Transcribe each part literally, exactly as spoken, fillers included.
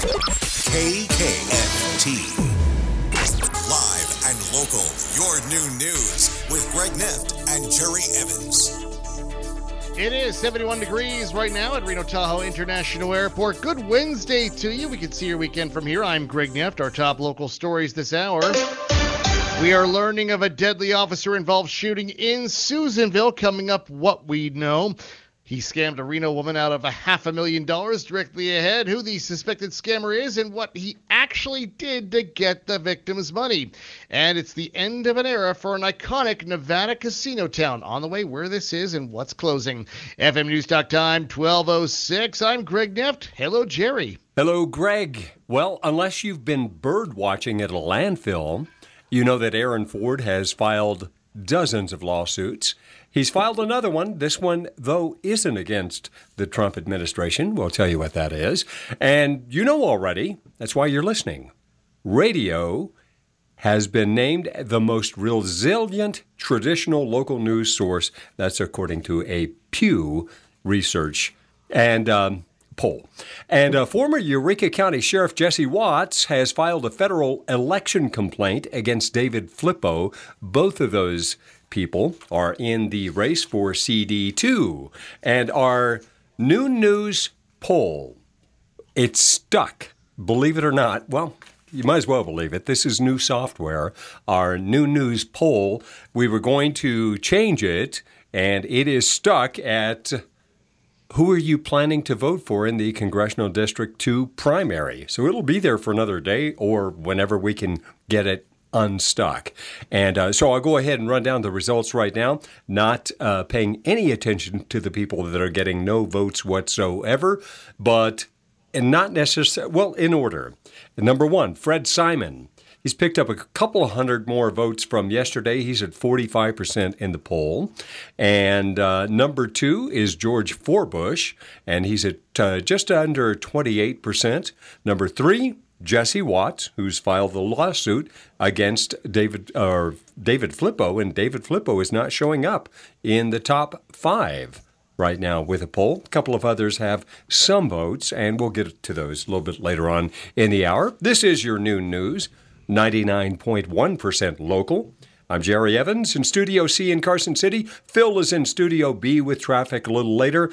K K F T. Live and local, your new news with Greg Neft and Jerry Evans. It is seventy-one degrees right now at Reno Tahoe International Airport. Good Wednesday to you. We can see your weekend from here. I'm Greg Neft. Our top local stories this hour. We are learning of a deadly officer-involved shooting in Susanville. Coming up, what we know. He scammed a Reno woman out of a half a million dollars. Directly ahead, who the suspected scammer is and what he actually did to get the victim's money. And it's the end of an era for an iconic Nevada casino town. On the way, where this is and what's closing. F M News Talk Time, twelve oh six. I'm Greg Neft. Hello, Jerry. Hello, Greg. Well, unless you've been bird watching at a landfill, you know that Aaron Ford has filed dozens of lawsuits. He's filed another one. This one, though, isn't against the Trump administration. We'll tell you what that is. And you know already, that's why you're listening. Radio has been named the most resilient traditional local news source. That's according to a Pew Research and um, poll. And uh, former Eureka County Sheriff Jesse Watts has filed a federal election complaint against David Flippo. Both of those people are in the race for C D two. And our new news poll, it's stuck. Believe it or not. Well, you might as well believe it. This is new software. Our new news poll, we were going to change it, and it is stuck at who are you planning to vote for in the Congressional District two primary. So it'll be there for another day or whenever we can get it unstuck. And uh, so I'll go ahead and run down the results right now, not uh, paying any attention to the people that are getting no votes whatsoever, but and not necessarily, well, in order. Number one, Fred Simon. He's picked up a couple of hundred more votes from yesterday. He's at forty-five percent in the poll. And uh, number two is George Forbush, and he's at uh, just under twenty-eight percent. Number three, Jesse Watts, who's filed the lawsuit against David or David Flippo, and David Flippo is not showing up in the top five right now with a poll. A couple of others have some votes, and we'll get to those a little bit later on in the hour. This is your noon news, ninety-nine point one percent local. I'm Jerry Evans in Studio C in Carson City. Phil is in Studio B with traffic a little later.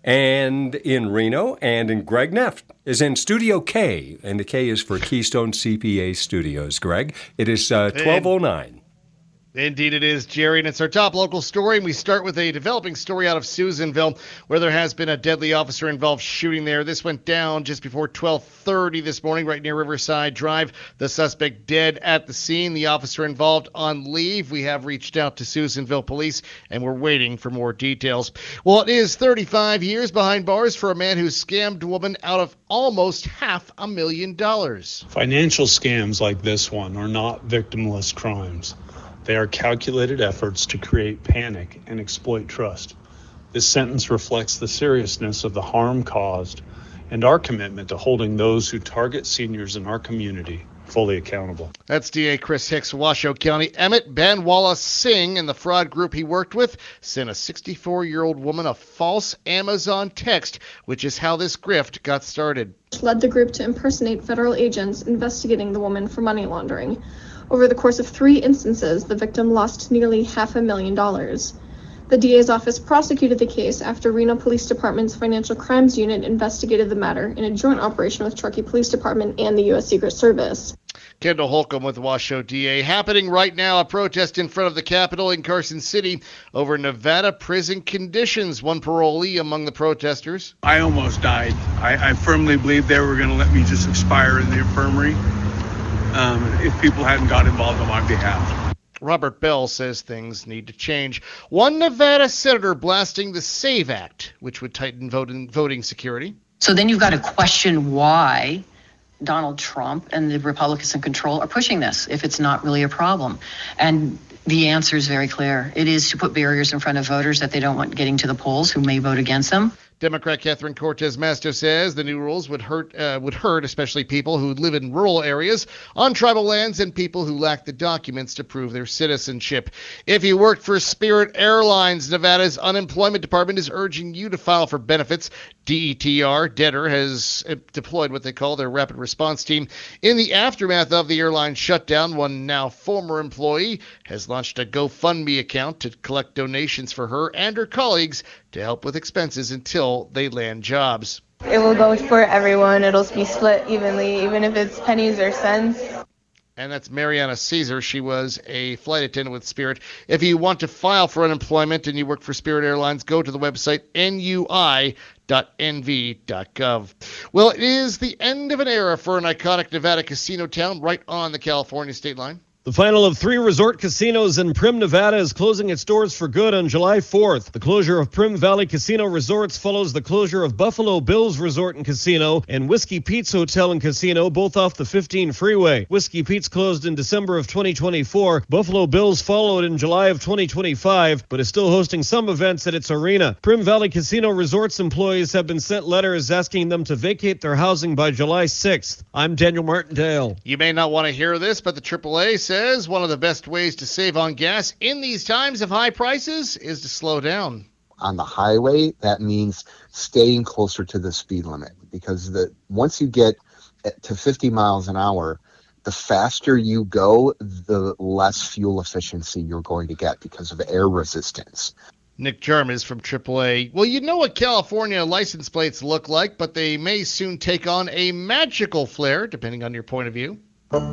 And in Reno, and in Greg Neft is in Studio K, and the K is for Keystone C P A Studios. Greg, it is uh, twelve oh nine. Indeed it is, Jerry, and it's our top local story, and we start with a developing story out of Susanville, where there has been a deadly officer-involved shooting there. This went down just before twelve thirty this morning, right near Riverside Drive. The suspect dead at the scene, the officer involved on leave. We have reached out to Susanville Police, and we're waiting for more details. Well, it is thirty-five years behind bars for a man who scammed a woman out of almost half a million dollars. Financial scams like this one are not victimless crimes. They are calculated efforts to create panic and exploit trust. This sentence reflects the seriousness of the harm caused and our commitment to holding those who target seniors in our community fully accountable. That's D A Chris Hicks, Washoe County. Emmett Banwala Singh and the fraud group he worked with sent a sixty-four-year-old woman a false Amazon text, which is how this grift got started. Led the group to impersonate federal agents investigating the woman for money laundering. Over the course of three instances, the victim lost nearly half a million dollars. The D A's office prosecuted the case after Reno Police Department's Financial Crimes Unit investigated the matter in a joint operation with Truckee Police Department and the U S Secret Service. Kendall Holcomb with Washoe D A. Happening right now, a protest in front of the Capitol in Carson City over Nevada prison conditions. One parolee among the protesters. I almost died. I, I firmly believed they were going to let me just expire in the infirmary um, if people hadn't got involved on my behalf. Robert Bell says things need to change. One Nevada senator blasting the SAVE Act, which would tighten voting, voting security. So then you've got to question why Donald Trump and the Republicans in control are pushing this if it's not really a problem. And the answer is very clear. It is to put barriers in front of voters that they don't want getting to the polls who may vote against them. Democrat Catherine Cortez Masto says the new rules would hurt uh, would hurt especially people who live in rural areas, on tribal lands, and people who lack the documents to prove their citizenship. If you worked for Spirit Airlines, Nevada's unemployment department is urging you to file for benefits. D E T R, Debtor, has deployed what they call their rapid response team. In the aftermath of the airline shutdown, one now former employee has launched a GoFundMe account to collect donations for her and her colleagues to help with expenses until they land jobs. It will go for everyone. It'll be split evenly, even if it's pennies or cents. And that's Mariana Caesar. She was a flight attendant with Spirit. If you want to file for unemployment and you work for Spirit Airlines, go to the website N U I dot N V dot gov. Well, it is the end of an era for an iconic Nevada casino town right on the California state line. The final of three resort casinos in Primm, Nevada is closing its doors for good on July fourth. The closure of Primm Valley Casino Resorts follows the closure of Buffalo Bills Resort and Casino and Whiskey Pete's Hotel and Casino, both off the fifteen freeway. Whiskey Pete's closed in December of twenty twenty-four. Buffalo Bills followed in July of twenty twenty-five, but is still hosting some events at its arena. Primm Valley Casino Resorts employees have been sent letters asking them to vacate their housing by July sixth. I'm Daniel Martindale. You may not want to hear this, but the triple A says one of the best ways to save on gas in these times of high prices is to slow down. On the highway, that means staying closer to the speed limit, because the once you get to fifty miles an hour, the faster you go, the less fuel efficiency you're going to get because of air resistance. Nick Jarmus from triple A. Well, you know what California license plates look like, but they may soon take on a magical flair, depending on your point of view.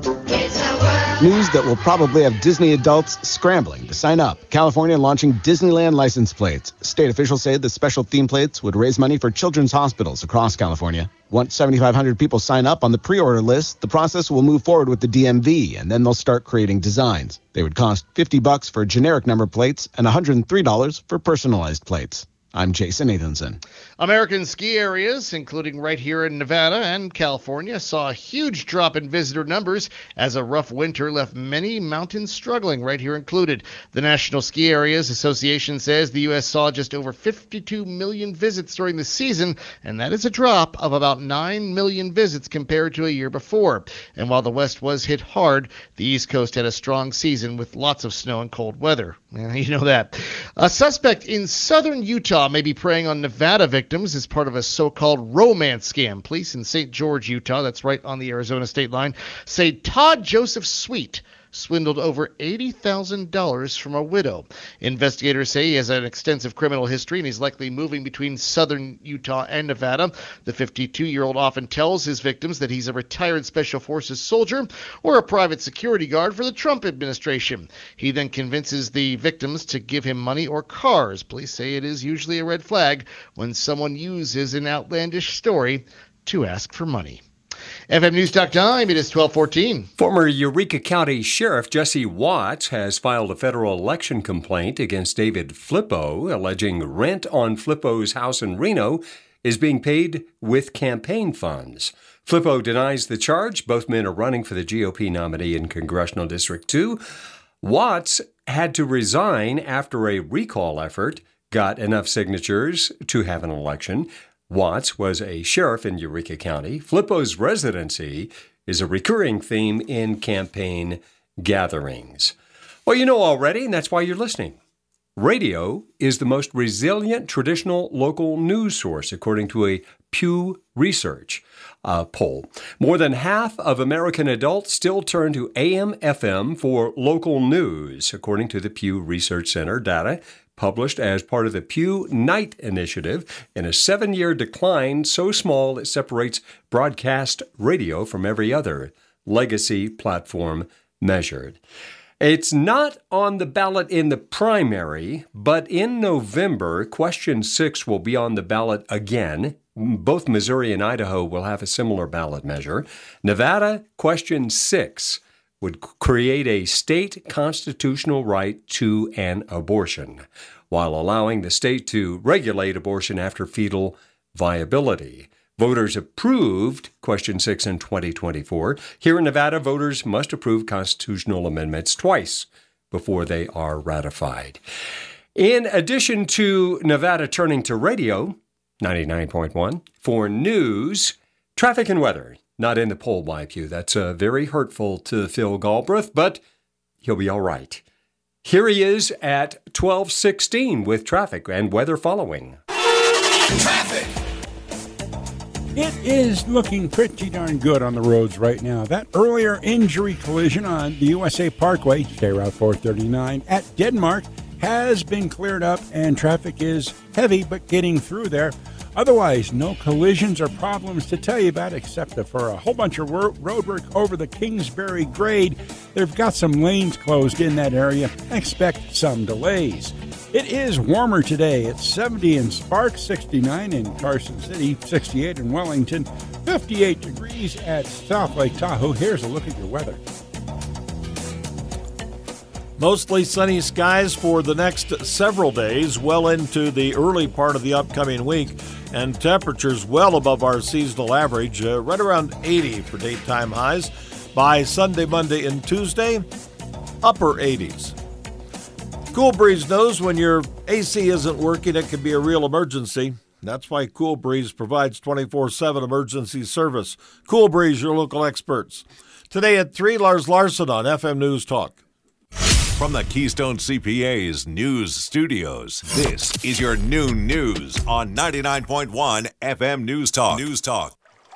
News that will probably have Disney adults scrambling to sign up. California launching Disneyland license plates. State officials say the special theme plates would raise money for children's hospitals across California. Once seventy-five hundred people sign up on the pre-order list, the process will move forward with the D M V, and then they'll start creating designs. They would cost fifty bucks for generic number plates and one hundred three dollars for personalized plates. I'm Jason Nathanson. American ski areas, including right here in Nevada and California, saw a huge drop in visitor numbers as a rough winter left many mountains struggling, right here included. The National Ski Areas Association says the U S saw just over fifty-two million visits during the season, and that is a drop of about nine million visits compared to a year before. And while the West was hit hard, the East Coast had a strong season with lots of snow and cold weather. Yeah, you know that. A suspect in southern Utah may be preying on Nevada victims as part of a so-called romance scam. Police in Saint George, Utah, that's right on the Arizona state line, say Todd Joseph Sweet swindled over eighty thousand dollars from a widow. Investigators say he has an extensive criminal history and he's likely moving between southern Utah and Nevada. The fifty-two-year-old often tells his victims that he's a retired Special Forces soldier or a private security guard for the Trump administration. He then convinces the victims to give him money or cars. Police say it is usually a red flag when someone uses an outlandish story to ask for money. F M News dot com, it is twelve fourteen. Former Eureka County Sheriff Jesse Watts has filed a federal election complaint against David Flippo, alleging rent on Flippo's house in Reno is being paid with campaign funds. Flippo denies the charge. Both men are running for the G O P nominee in Congressional District two. Watts had to resign after a recall effort got enough signatures to have an election. Watts was a sheriff in Eureka County. Flippo's residency is a recurring theme in campaign gatherings. Well, you know already, and that's why you're listening. Radio is the most resilient traditional local news source, according to a Pew Research uh, poll. More than half of American adults still turn to A M F M for local news, according to the Pew Research Center data published as part of the Pew Night Initiative, in a seven-year decline so small it separates broadcast radio from every other legacy platform measured. It's not on the ballot in the primary, but in November, Question six will be on the ballot again. Both Missouri and Idaho will have a similar ballot measure. Nevada, Question six would create a state constitutional right to an abortion, while allowing the state to regulate abortion after fetal viability. Voters approved Question six in twenty twenty-four. Here in Nevada, voters must approve constitutional amendments twice before they are ratified. In addition to Nevada turning to radio, ninety-nine point one. For news, traffic and weather. Not in the poll, mind you. That's uh, very hurtful to Phil Galbraith, but he'll be all right. Here he is at twelve sixteen with traffic and weather following. Traffic! It is looking pretty darn good on the roads right now. That earlier injury collision on the U S A Parkway, State Route four thirty-nine at Denmark, has been cleared up and traffic is heavy but getting through there. Otherwise, no collisions or problems to tell you about except for a whole bunch of road work over the Kingsbury grade. They've got some lanes closed in that area. Expect some delays. It is warmer today. It's seventy in Sparks, sixty-nine in Carson City, sixty-eight in Wellington, fifty-eight degrees at South Lake Tahoe. Here's a look at your weather. Mostly sunny skies for the next several days, well into the early part of the upcoming week, and temperatures well above our seasonal average, uh, right around eighty for daytime highs. By Sunday, Monday, and Tuesday, upper eighties. Cool Breeze knows when your A C isn't working, it can be a real emergency. That's why Cool Breeze provides twenty-four seven emergency service. Cool Breeze, your local experts. Today at three, Lars Larson on F M News Talk. From the Keystone C P A's news studios, this is your noon news on ninety-nine point one F M News Talk. News Talk.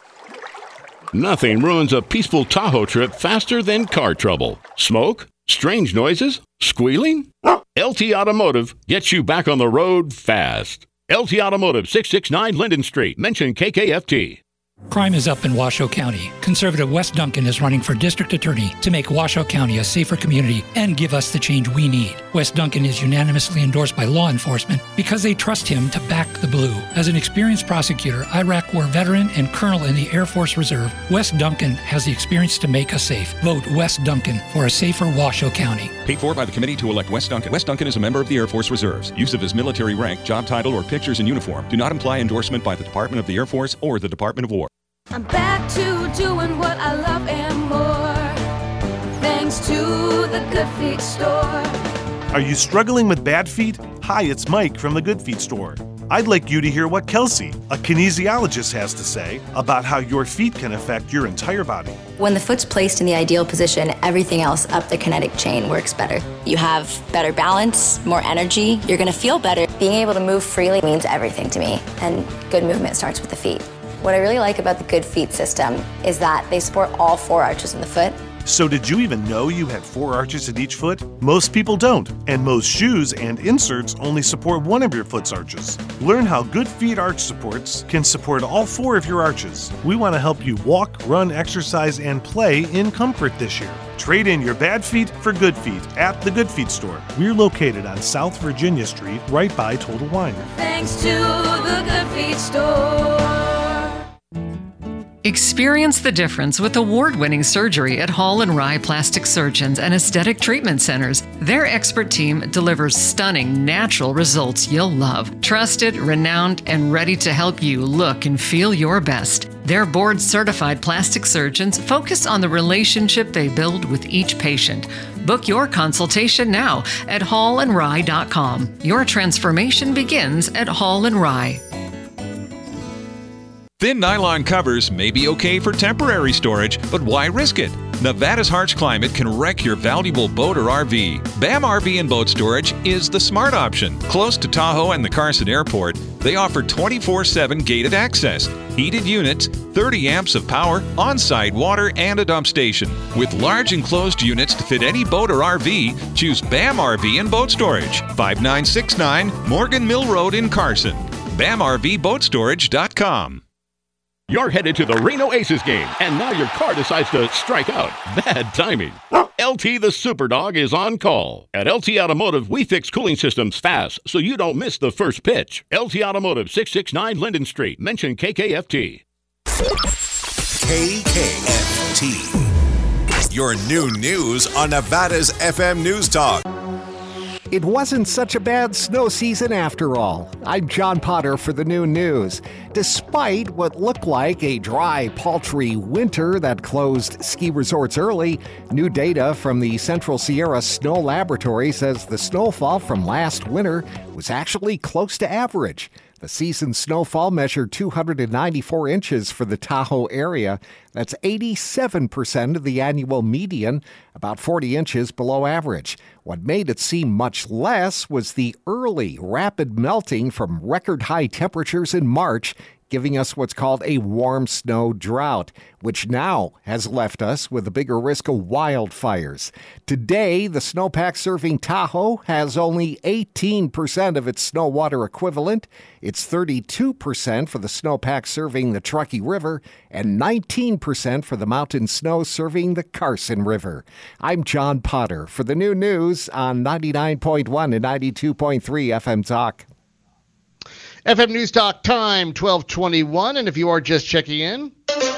Nothing ruins a peaceful Tahoe trip faster than car trouble. Smoke? Strange noises? Squealing? L T Automotive gets you back on the road fast. L T Automotive, six sixty-nine Linden Street. Mention K K F T. Crime is up in Washoe County. Conservative Wes Duncan is running for district attorney to make Washoe County a safer community and give us the change we need. Wes Duncan is unanimously endorsed by law enforcement because they trust him to back the blue. As an experienced prosecutor, Iraq War veteran, and colonel in the Air Force Reserve, Wes Duncan has the experience to make us safe. Vote Wes Duncan for a safer Washoe County. Paid for by the committee to elect Wes Duncan. Wes Duncan is a member of the Air Force Reserves. Use of his military rank, job title, or pictures in uniform do not imply endorsement by the Department of the Air Force or the Department of War. I'm back to doing what I love and more, thanks to the Good Feet store. Are you struggling with bad feet? Hi, it's Mike from the Good Feet store. I'd like you to hear what Kelsey, a kinesiologist, has to say about how your feet can affect your entire body. When the foot's placed in the ideal position, everything else up the kinetic chain works better. You have better balance, more energy, you're gonna feel better. Being able to move freely means everything to me, and good movement starts with the feet. What I really like about the Good Feet system is that they support all four arches in the foot. So did you even know you had four arches in each foot? Most people don't, and most shoes and inserts only support one of your foot's arches. Learn how Good Feet arch supports can support all four of your arches. We want to help you walk, run, exercise, and play in comfort this year. Trade in your bad feet for good feet at the Good Feet store. We're located on South Virginia Street, right by Total Wine. Thanks to the Good Feet store. Experience the difference with award-winning surgery at Hall and Rye Plastic Surgeons and Aesthetic Treatment Centers. Their expert team delivers stunning, natural results you'll love. Trusted, renowned, and ready to help you look and feel your best. Their board-certified plastic surgeons focus on the relationship they build with each patient. Book your consultation now at hall and rye dot com. Your transformation begins at Hall and Rye. Thin nylon covers may be okay for temporary storage, but why risk it? Nevada's harsh climate can wreck your valuable boat or R V. B A M R V and Boat Storage is the smart option. Close to Tahoe and the Carson Airport, they offer twenty-four seven gated access, heated units, thirty amps of power, on-site water, and a dump station. With large enclosed units to fit any boat or R V, choose B A M R V and Boat Storage, five nine six nine Morgan Mill Road in Carson. B A M R V boat storage dot com. You're headed to the Reno Aces game, and now your car decides to strike out. Bad timing. L T the Superdog is on call. At L T Automotive, we fix cooling systems fast so you don't miss the first pitch. L T Automotive, six sixty-nine Linden Street. Mention K K F T. K K F T. Your new news on Nevada's F M News Talk. It wasn't such a bad snow season after all. I'm John Potter for the Noon News. Despite what looked like a dry, paltry winter that closed ski resorts early, new data from the Central Sierra Snow Laboratory says the snowfall from last winter was actually close to average. The season snowfall measured two hundred ninety-four inches for the Tahoe area. That's eighty-seven percent of the annual median, about forty inches below average. What made it seem much less was the early rapid melting from record high temperatures in March, giving us what's called a warm snow drought, which now has left us with a bigger risk of wildfires. Today, the snowpack serving Tahoe has only eighteen percent of its snow water equivalent. It's thirty-two percent for the snowpack serving the Truckee River and nineteen percent for the mountain snow serving the Carson River. I'm John Potter for the New News on ninety-nine point one and ninety-two point three F M Talk. F M News Talk time, twelve twenty-one, and if you are just checking in,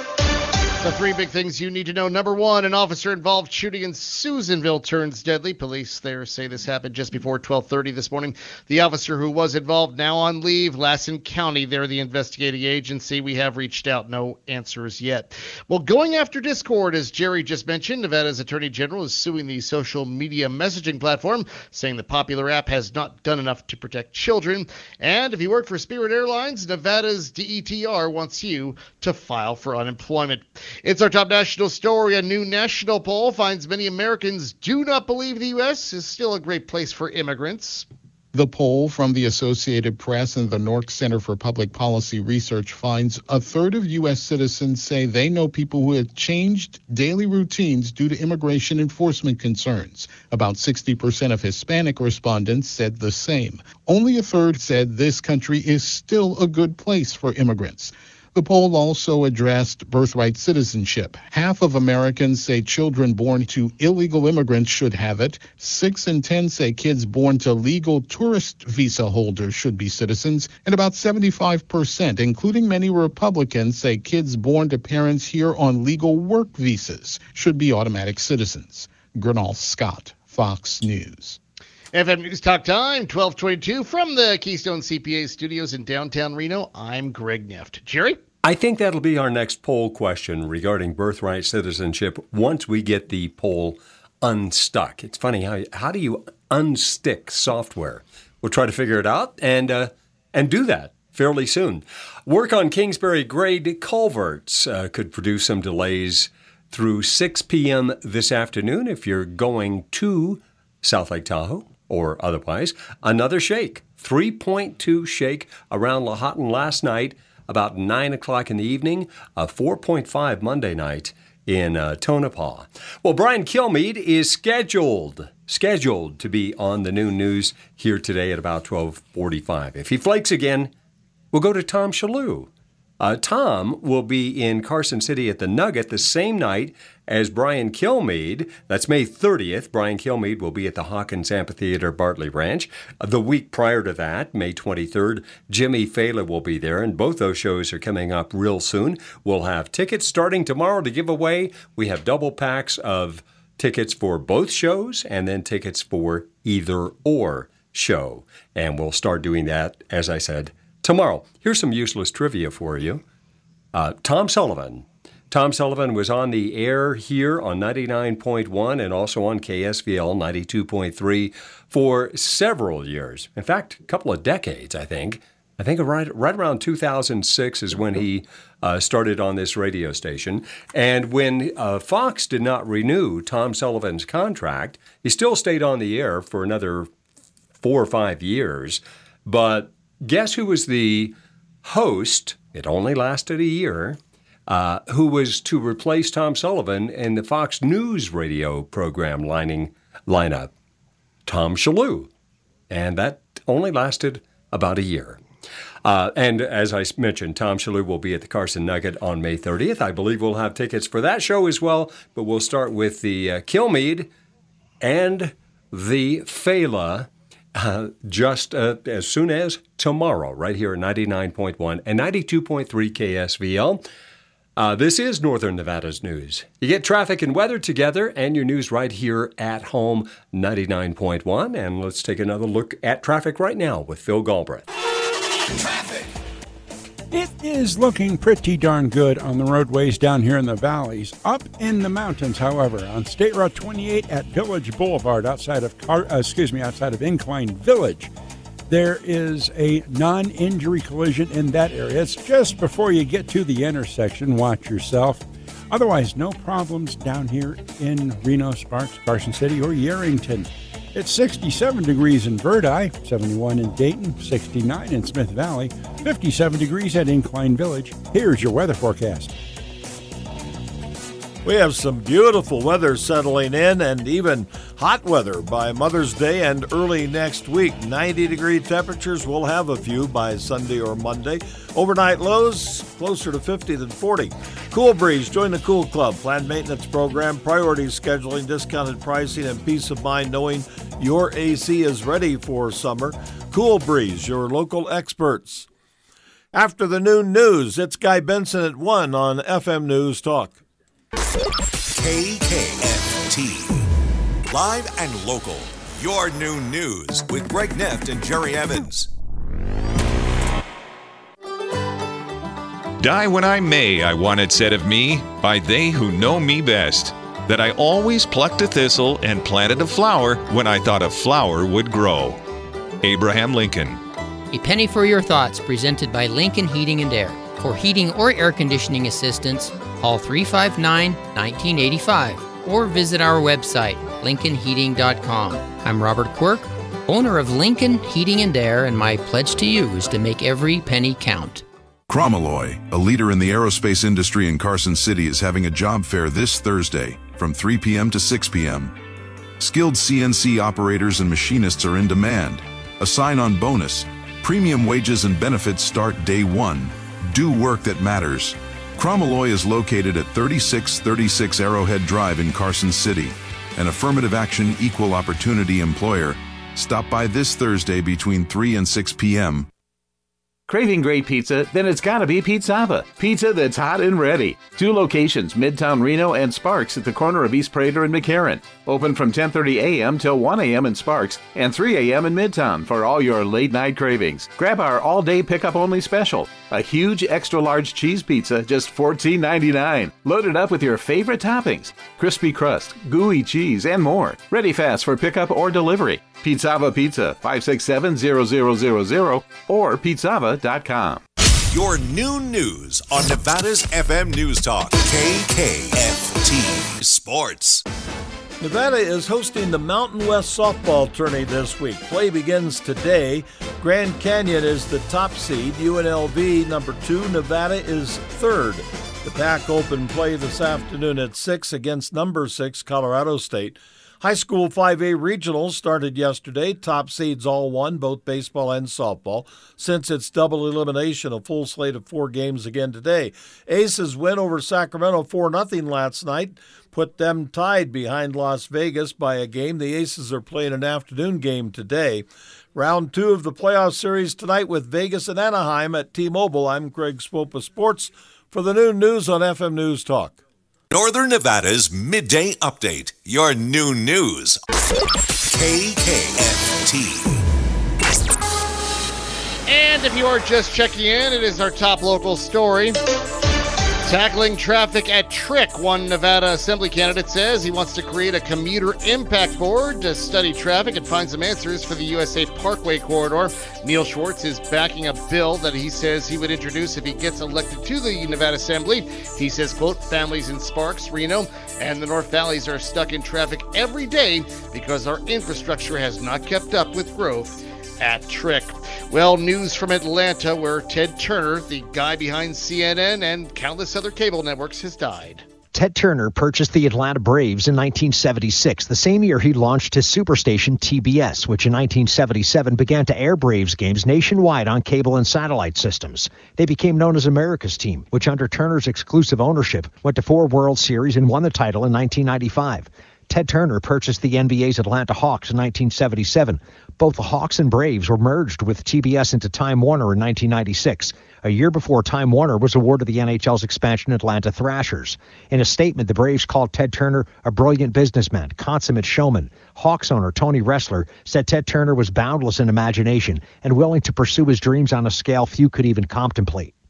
the three big things you need to know. Number one, an officer-involved shooting in Susanville turns deadly. Police there say this happened just before twelve thirty this morning. The officer who was involved now on leave. Lassen County, they're the investigating agency. We have reached out. No answers yet. Well, going after Discord, as Jerry just mentioned, Nevada's Attorney General is suing the social media messaging platform, saying the popular app has not done enough to protect children. And if you work for Spirit Airlines, Nevada's D E T R wants you to file for unemployment. It's our top national story. A new national poll finds many Americans do not believe the U S is still a great place for immigrants. The poll from the Associated Press and the Nork Center for Public Policy Research finds a third of U S citizens say they know people who have changed daily routines due to immigration enforcement concerns. About sixty percent of Hispanic respondents said the same. Only a third said this country is still a good place for immigrants. The poll also addressed birthright citizenship. Half of Americans say children born to illegal immigrants should have it. Six in ten say kids born to legal tourist visa holders should be citizens. And about seventy-five percent, including many Republicans, say kids born to parents here on legal work visas should be automatic citizens. Gernal Scott, Fox News. F M News Talk time, twelve twenty-two, from the Keystone C P A studios in downtown Reno. I'm Greg Neft. Jerry? I think that'll be our next poll question regarding birthright citizenship once we get the poll unstuck. It's funny, how how do you unstick software? We'll try to figure it out and uh, and do that fairly soon. Work on Kingsbury grade culverts uh, could produce some delays through six p.m. this afternoon if you're going to South Lake Tahoe or otherwise. Another shake, three point two shake around Lahontan last night, about nine o'clock in the evening, a four point five Monday night in uh, Tonopah. Well, Brian Kilmeade is scheduled, scheduled to be on the noon news here today at about twelve forty-five. If he flakes again, we'll go to Tom Shalhoub. Uh, Tom will be in Carson City at the Nugget the same night as Brian Kilmeade. That's May thirtieth. Brian Kilmeade will be at the Hawkins Amphitheater, Bartley Ranch. Uh, the week prior to that, May twenty-third, Jimmy Fallon will be there, and both those shows are coming up real soon. We'll have tickets starting tomorrow to give away. We have double packs of tickets for both shows and then tickets for either or show. And we'll start doing that, as I said, tomorrow. Here's some useless trivia for you. Uh, Tom Sullivan. Tom Sullivan was on the air here on ninety-nine point one and also on K S V L ninety-two point three for several years. In fact, a couple of decades, I think. I think right, right around two thousand six is when he uh, started on this radio station. And when uh, Fox did not renew Tom Sullivan's contract, he still stayed on the air for another four or five years. But guess who was the host? It only lasted a year. Uh, who was to replace Tom Sullivan in the Fox News radio program lining lineup? Tom Shalhoub. And that only lasted about a year. Uh, and as I mentioned, Tom Shalhoub will be at the Carson Nugget on May thirtieth. I believe we'll have tickets for that show as well, but we'll start with the uh, Kilmeade and the Fela Uh, just uh, as soon as tomorrow, right here at ninety-nine point one and ninety-two point three K S V L. Uh, this is Northern Nevada's news. You get traffic and weather together and your news right here at home, ninety-nine point one. And let's take another look at traffic right now with Phil Galbraith. Traffic. It is looking pretty darn good on the roadways down here in the valleys. Up in the mountains, however, on State Route twenty-eight at Village Boulevard, outside of Car- uh, excuse me, outside of Incline Village, there is a non-injury collision in that area. It's just before you get to the intersection. Watch yourself. Otherwise, no problems down here in Reno, Sparks, Carson City, or Yerington. It's sixty-seven degrees in Verdi, seventy-one in Dayton, sixty-nine in Smith Valley, fifty-seven degrees at Incline Village. Here's your weather forecast. We have some beautiful weather settling in and even hot weather by Mother's Day and early next week. ninety degree temperatures, we'll have a few by Sunday or Monday. Overnight lows closer to fifty than forty. Cool Breeze, join the Cool Club. Planned maintenance program, priority scheduling, discounted pricing, and peace of mind knowing your A C is ready for summer. Cool Breeze, your local experts. After the noon news, it's Guy Benson at one on F M News Talk. K K F T. Live and local. Your noon news with Greg Neft and Jerry Evans. Die when I may, I want it said of me, by they who know me best, that I always plucked a thistle and planted a flower when I thought a flower would grow. Abraham Lincoln. A penny for your thoughts, presented by Lincoln Heating and Air. For heating or air conditioning assistance, call three five nine, one nine eight five or visit our website, lincoln heating dot com. I'm Robert Quirk, owner of Lincoln Heating and Air, and my pledge to you is to make every penny count. Chromalloy, a leader in the aerospace industry in Carson City, is having a job fair this Thursday from three p.m. to six p.m. Skilled C N C operators and machinists are in demand. A sign-on bonus, premium wages and benefits start day one. Do work that matters. Chromalloy is located at thirty-six thirty-six Arrowhead Drive in Carson City, an affirmative action equal opportunity employer. Stop by this Thursday between three and six p.m. Craving great pizza? Then it's gotta be Pizzava. Pizza that's hot and ready. Two locations, Midtown Reno and Sparks at the corner of East Prater and McCarran. Open from ten thirty a.m. till one a.m. in Sparks and three a.m. in Midtown for all your late night cravings. Grab our all-day pickup-only special. A huge extra-large cheese pizza, just fourteen ninety-nine. Loaded up with your favorite toppings. Crispy crust, gooey cheese, and more. Ready fast for pickup or delivery. Pizzava Pizza, five six seven, zero zero zero zero or pizzava dot com. Your noon news on Nevada's F M News Talk, K K F T Sports. Nevada is hosting the Mountain West softball tourney this week. Play begins today. Grand Canyon is the top seed. U N L V number two. Nevada is third. The Pac Open play this afternoon at six against number six Colorado State. High school five A regionals started yesterday. Top seeds all won, both baseball and softball. Since it's double elimination, a full slate of four games again today. Aces win over Sacramento four nothing last night, put them tied behind Las Vegas by a game. The Aces are playing an afternoon game today. Round two of the playoff series tonight with Vegas and Anaheim at T-Mobile. I'm Greg Swope of Sports for the noon news on F M News Talk. Northern Nevada's Midday Update. Your noon news. K K F T. And if you are just checking in, it is our top local story. Tackling traffic at Trick. One Nevada Assembly candidate says he wants to create a commuter impact board to study traffic and find some answers for the U S A Parkway corridor. Neil Schwartz is backing a bill that he says he would introduce if he gets elected to the Nevada Assembly. He says, quote, families in Sparks, Reno, and the North Valleys are stuck in traffic every day because our infrastructure has not kept up with growth at Trick. Well, news from Atlanta, where Ted Turner, the guy behind C N N and countless other cable networks, has died. Ted Turner purchased the Atlanta Braves in nineteen seventy-six, the same year he launched his superstation T B S, which in nineteen seventy-seven began to air Braves games nationwide on cable and satellite systems. They became known as America's Team, which under Turner's exclusive ownership went to four World Series and won the title in nineteen ninety-five. Ted Turner purchased the N B A's Atlanta Hawks in nineteen seventy-seven. Both the Hawks and Braves were merged with T B S into Time Warner in nineteen ninety-six, a year before Time Warner was awarded the N H L's expansion Atlanta Thrashers. In a statement, the Braves called Ted Turner a brilliant businessman, consummate showman. Hawks owner Tony Ressler said Ted Turner was boundless in imagination and willing to pursue his dreams on a scale few could even contemplate.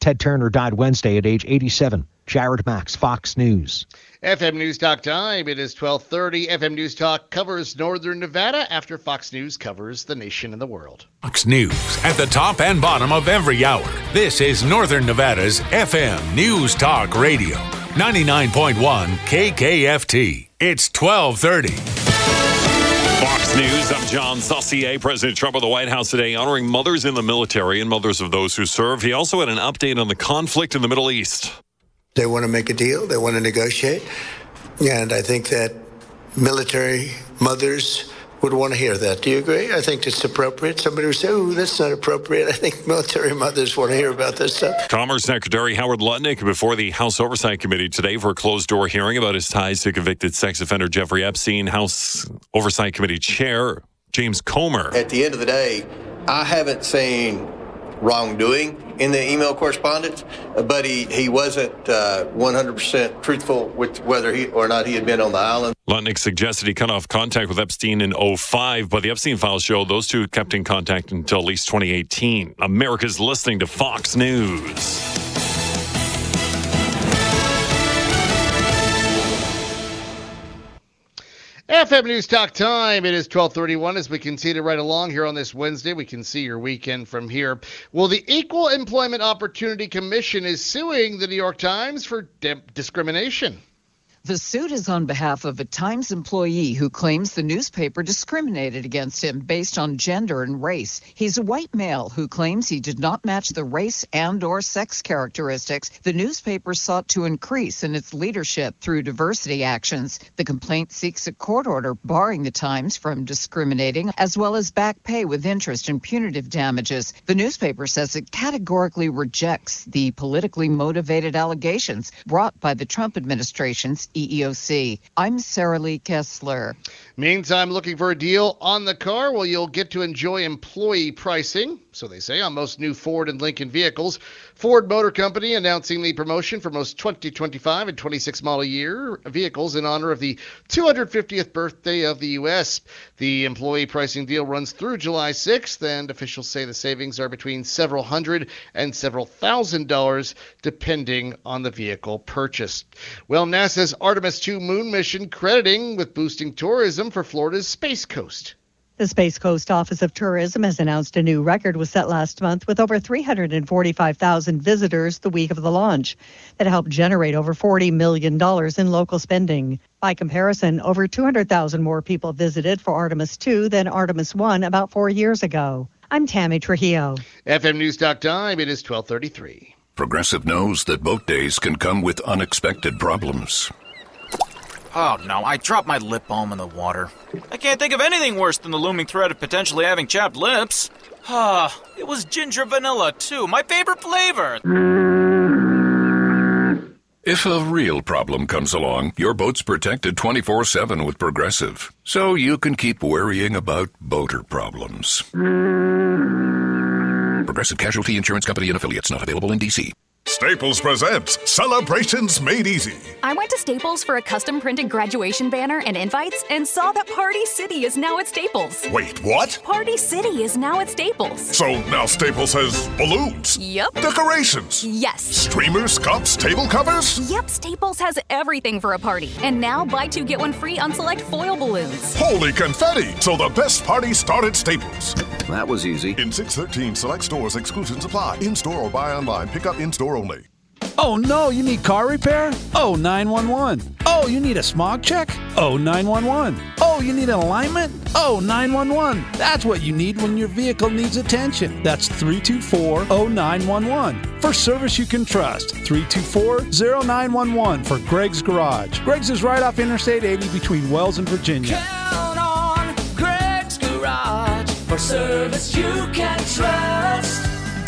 Ted Turner died Wednesday at age eighty-seven. Jared Max, Fox News. F M News Talk time. It is twelve thirty. F M News Talk covers Northern Nevada after Fox News covers the nation and the world. Fox News at the top and bottom of every hour. This is Northern Nevada's F M News Talk Radio. ninety-nine point one K K F T. It's twelve thirty. Fox News, I'm John Saucier. President Trump at the White House today honoring mothers in the military and mothers of those who serve. He also had an update on the conflict in the Middle East. They want to make a deal. They want to negotiate. And I think that military mothers would want to hear that. Do you agree? I think it's appropriate. Somebody would say, oh, that's not appropriate. I think military mothers want to hear about this stuff. Commerce Secretary Howard Lutnick before the House Oversight Committee today for a closed-door hearing about his ties to convicted sex offender Jeffrey Epstein. House Oversight Committee Chair James Comer. At the end of the day, I haven't seen wrongdoing in the email correspondence, but he, he wasn't uh, one hundred percent truthful with whether he or not he had been on the island. Lutnick suggested he cut off contact with Epstein in oh five, but the Epstein files show those two kept in contact until at least twenty eighteen. America's listening to Fox News. F M News Talk time. It is twelve thirty-one as we continue right along here on this Wednesday. We can see your weekend from here. Well, the Equal Employment Opportunity Commission is suing the New York Times for de- discrimination. The suit is on behalf of a Times employee who claims the newspaper discriminated against him based on gender and race. He's a white male who claims he did not match the race and or sex characteristics the newspaper sought to increase in its leadership through diversity actions. The complaint seeks a court order barring the Times from discriminating, as well as back pay with interest and punitive damages. The newspaper says it categorically rejects the politically motivated allegations brought by the Trump administration's E E O C. I'm Sarah Lee Kessler. Meantime, looking for a deal on the car? Well, you'll get to enjoy employee pricing, so they say, on most new Ford and Lincoln vehicles. Ford Motor Company announcing the promotion for most twenty twenty-five and twenty-six model year vehicles in honor of the two hundred fiftieth birthday of the U S. The employee pricing deal runs through July sixth, and officials say the savings are between several hundred and several thousand dollars, depending on the vehicle purchased. Well, NASA's Artemis two moon mission crediting with boosting tourism for Florida's Space Coast. The Space Coast Office of Tourism has announced a new record was set last month with over three hundred forty-five thousand visitors the week of the launch. That helped generate over forty million dollars in local spending. By comparison, over two hundred thousand more people visited for Artemis two than Artemis one about four years ago. I'm Tammy Trujillo. F M News Talk time. It is twelve thirty-three. Progressive knows that boat days can come with unexpected problems. Oh no, I dropped my lip balm in the water. I can't think of anything worse than the looming threat of potentially having chapped lips. Ah, it was ginger vanilla too, my favorite flavor. If a real problem comes along, your boat's protected twenty-four seven with Progressive, so you can keep worrying about boater problems. Progressive Casualty Insurance Company and Affiliates, not available in D C. Staples presents Celebrations Made Easy. I went to Staples for a custom printed graduation banner and invites and saw that Party City is now at Staples. Wait, what? Party City is now at Staples. So now Staples has balloons? Yep. Decorations? Yes. Streamers, cups, table covers? Yep, Staples has everything for a party. And now buy two, get one free on select foil balloons. Holy confetti! So the best party started at Staples. That was easy. In six thirteen select stores, exclusions apply. In-store or buy online. Pick up in-store only. Oh no, you need car repair? Oh nine one one. Oh, you need a smog check? Oh nine one one. Oh, you need an alignment? Oh nine one one. That's what you need when your vehicle needs attention. That's three two four, oh nine one one. For service you can trust, three two four, oh nine one one for Greg's Garage. Greg's is right off Interstate eighty between Wells and Virginia. Count on Greg's Garage for service you can trust.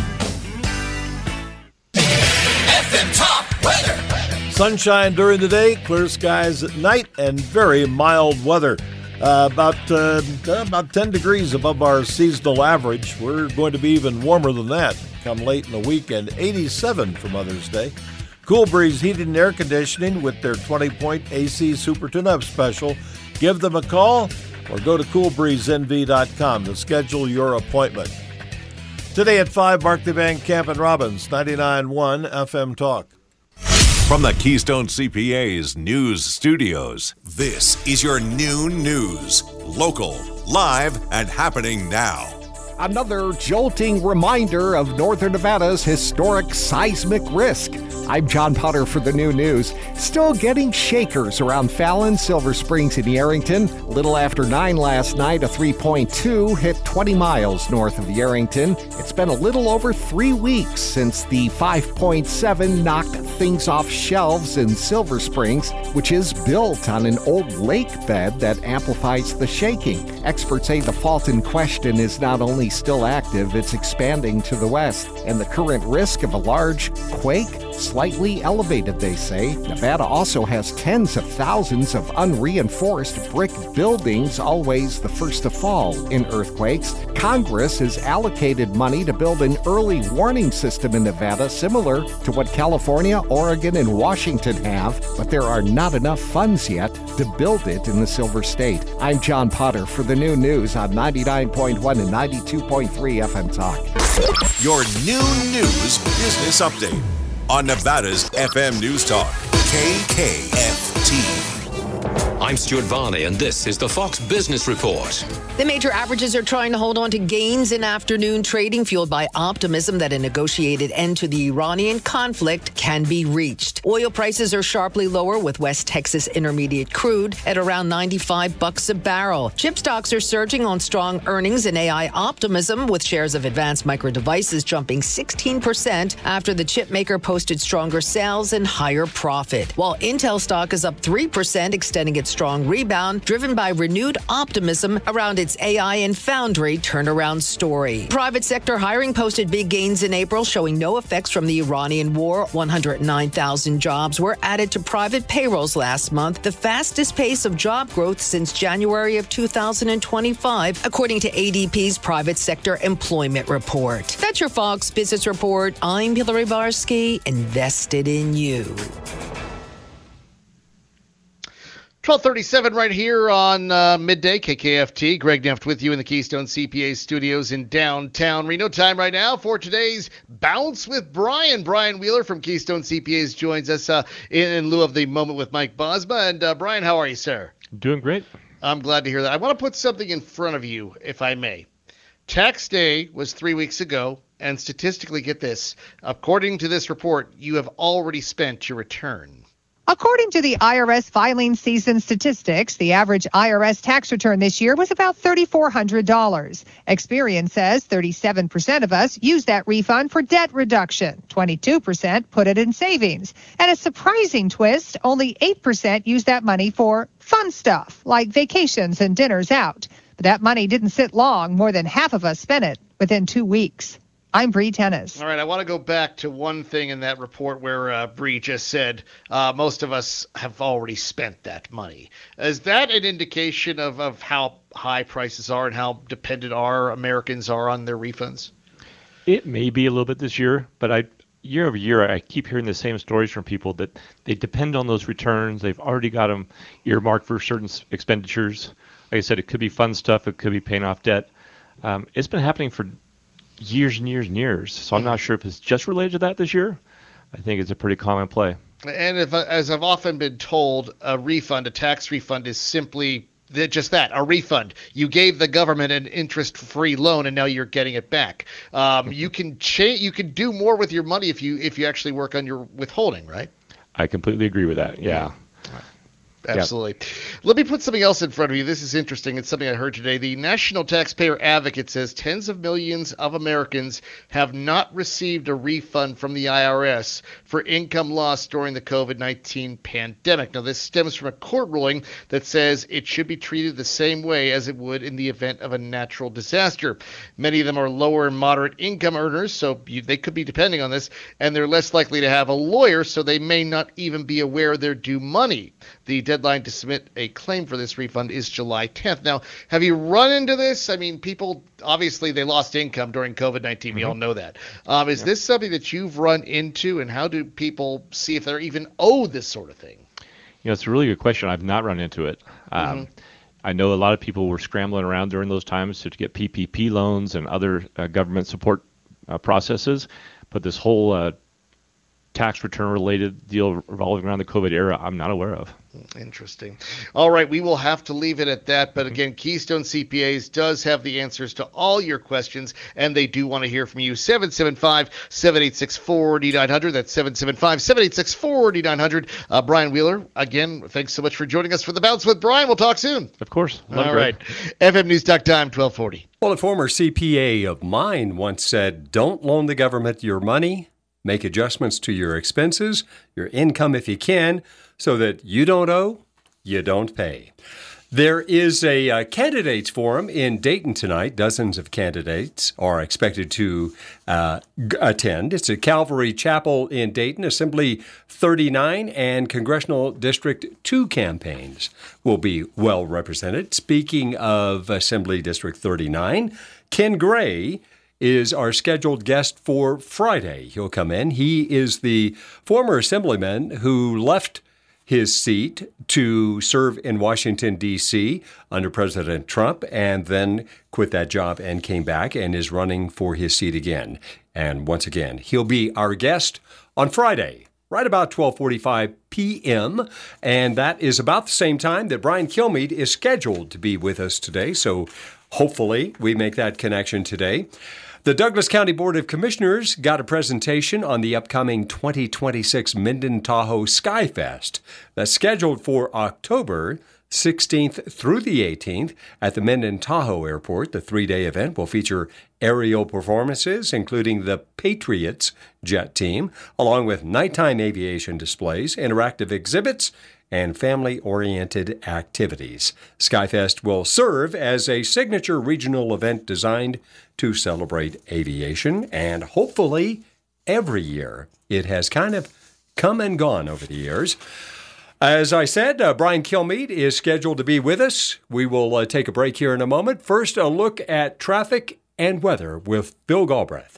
F M Top Weather. Sunshine during the day, clear skies at night, and very mild weather. Uh, about uh, about ten degrees above our seasonal average. We're going to be even warmer than that come late in the weekend. eighty-seven for Mother's Day. Cool Breeze Heating and Air Conditioning with their twenty-point A C Super Tune-Up Special. Give them a call or go to cool breeze n v dot com to schedule your appointment. Today at five, Mark the Van Camp and Robbins, ninety-nine point one F M Talk. From the Keystone C P A's news studios, this is your noon news. Local, live, and happening now. Another jolting reminder of Northern Nevada's historic seismic risk. I'm John Potter for the New News. Still getting shakers around Fallon, Silver Springs, and Yerington. Little after nine last night, a three point two hit twenty miles north of Yerington. It's been a little over three weeks since the five point seven knocked things off shelves in Silver Springs, which is built on an old lake bed that amplifies the shaking. Experts say the fault in question is not only still active, it's expanding to the west, and the current risk of a large quake slightly elevated, they say. Nevada also has tens of thousands of unreinforced brick buildings, always the first to fall in earthquakes. Congress has allocated money to build an early warning system in Nevada, similar to what California, Oregon, and Washington have, but there are not enough funds yet to build it in the Silver State. I'm John Potter for the New News on ninety-nine point one and ninety-two point three F M Talk. Your noon news business update on Nevada's F M News Talk, K K F T. I'm Stuart Varney, and this is the Fox Business Report. The major averages are trying to hold on to gains in afternoon trading, fueled by optimism that a negotiated end to the Iranian conflict can be reached. Oil prices are sharply lower, with West Texas Intermediate crude at around ninety-five bucks a barrel. Chip stocks are surging on strong earnings and A I optimism, with shares of Advanced Micro Devices jumping sixteen percent after the chip maker posted stronger sales and higher profit. While Intel stock is up three percent, extending its strong rebound, driven by renewed optimism around its A I and foundry turnaround story. Private sector hiring posted big gains in April, showing no effects from the Iranian war. one hundred nine thousand jobs were added to private payrolls last month, the fastest pace of job growth since January of two thousand twenty-five, according to A D P's private sector employment report. That's your Fox Business Report. I'm Hillary Barsky, invested in you. twelve thirty-seven right here on uh, midday, K K F T. Greg Neft with you in the Keystone C P A studios in downtown Reno. Time right now for today's Bounce with Brian. Brian Wheeler from Keystone C P As joins us uh, in, in lieu of the Moment with Mike Bosma. And uh, Brian, how are you, sir? Doing great. I'm glad to hear that. I want to put something in front of you, if I may. Tax day was three weeks ago, and statistically, get this, according to this report, you have already spent your return. According to the I R S filing season statistics, the average I R S tax return this year was about three thousand four hundred dollars. Experian says thirty-seven percent of us use that refund for debt reduction. twenty-two percent put it in savings. And a surprising twist, only eight percent use that money for fun stuff, like vacations and dinners out. But that money didn't sit long. More than half of us spent it within two weeks. I'm Bree Tennis. All right, I want to go back to one thing in that report where uh, Bree just said uh, most of us have already spent that money. Is that an indication of, of how high prices are and how dependent our Americans are on their refunds? It may be a little bit this year, but I year over year I keep hearing the same stories from people that they depend on those returns. They've already got them earmarked for certain expenditures. Like I said, it could be fun stuff. It could be paying off debt. Um, it's been happening for years and years and years. So I'm not sure if it's just related to that this year. I think it's a pretty common play. And if, as I've often been told, a refund, a tax refund is simply just that, a refund. You gave the government an interest-free loan, and now you're getting it back. Um, you can cha- you can do more with your money if you if you actually work on your withholding, right? I completely agree with that. Yeah. Absolutely. Yep. Let me put something else in front of you. This is interesting. It's something I heard today. The National Taxpayer Advocate says tens of millions of Americans have not received a refund from the I R S for income lost during the covid nineteen pandemic. Now, this stems from a court ruling that says it should be treated the same way as it would in the event of a natural disaster. Many of them are lower and moderate income earners, so you, they could be depending on this, and they're less likely to have a lawyer, so they may not even be aware they're due money. The deadline to submit a claim for this refund is July tenth. Now, have you run into this? I mean, people, obviously, they lost income during covid nineteen. Mm-hmm. We all know that. Um, is yeah. this something that you've run into, and how do people see if they're even owed this sort of thing? You know, it's a really good question. I've not run into it. Um, mm-hmm. I know a lot of people were scrambling around during those times to get P P P loans and other uh, government support uh, processes. But this whole uh, tax return related deal revolving around the COVID era, I'm not aware of. Interesting. All right, we will have to leave it at that. But again, Keystone C P As does have the answers to all your questions, and they do want to hear from you. seven seven five, seven eight six, four nine zero zero. That's seven seven five, seven eight six, four nine zero zero. Uh, Brian Wheeler, again, thanks so much for joining us for The Bounce with Brian. We'll talk soon. Of course. All right. F M News Talk Time, twelve forty. Well, a former C P A of mine once said, don't loan the government your money. Make adjustments to your expenses, your income if you can, so that you don't owe, you don't pay. There is a uh, candidates forum in Dayton tonight. Dozens of candidates are expected to uh, g- attend. It's at Calvary Chapel in Dayton. Assembly thirty-nine and Congressional District two campaigns will be well represented. Speaking of Assembly District thirty-nine, Ken Gray is our scheduled guest for Friday. He'll come in. He is the former assemblyman who left his seat to serve in Washington, D C under President Trump, and then quit that job and came back and is running for his seat again. And once again, he'll be our guest on Friday, right about twelve forty-five p.m., and that is about the same time that Brian Kilmeade is scheduled to be with us today, so hopefully we make that connection today. The Douglas County Board of Commissioners got a presentation on the upcoming twenty twenty-six Minden Tahoe Sky Fest that's scheduled for October sixteenth through the eighteenth at the Minden Tahoe Airport. The three-day event will feature aerial performances, including the Patriots jet team, along with nighttime aviation displays, interactive exhibits, and family-oriented activities. Skyfest will serve as a signature regional event designed to celebrate aviation, and hopefully every year. It has kind of come and gone over the years. As I said, uh, Brian Kilmeade is scheduled to be with us. We will uh, take a break here in a moment. First, a look at traffic and weather with Bill Galbraith.